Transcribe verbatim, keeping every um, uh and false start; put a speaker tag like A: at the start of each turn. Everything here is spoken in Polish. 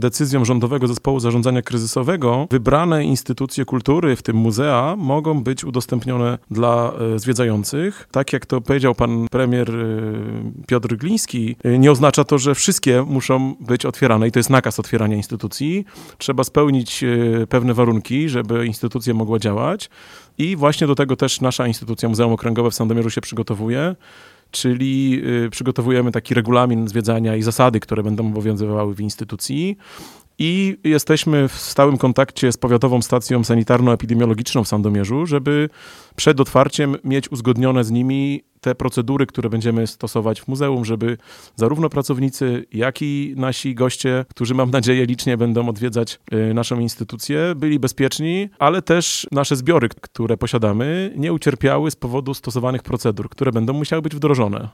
A: decyzją Rządowego Zespołu Zarządzania Kryzysowego wybrane instytucje kultury, w tym muzea, mogą być udostępnione dla e, zwiedzających. Tak jak to powiedział pan premier e, Piotr Gliński, e, nie oznacza to, że wszystkie muszą być otwierane i to jest nakaz otwierania instytucji. Trzeba spełnić e, pewne warunki, żeby instytucja mogła działać i właśnie do tego też nasza instytucja Muzeum Okręgowe w Sandomierzu się przygotowuje. Czyli y, przygotowujemy taki regulamin zwiedzania i zasady, które będą obowiązywały w instytucji. I jesteśmy w stałym kontakcie z Powiatową Stacją Sanitarno-Epidemiologiczną w Sandomierzu, żeby przed otwarciem mieć uzgodnione z nimi te procedury, które będziemy stosować w muzeum, żeby zarówno pracownicy, jak i nasi goście, którzy mam nadzieję licznie będą odwiedzać y, naszą instytucję, byli bezpieczni, ale też nasze zbiory, które posiadamy, nie ucierpiały z powodu stosowanych procedur, które będą musiały być wdrożone.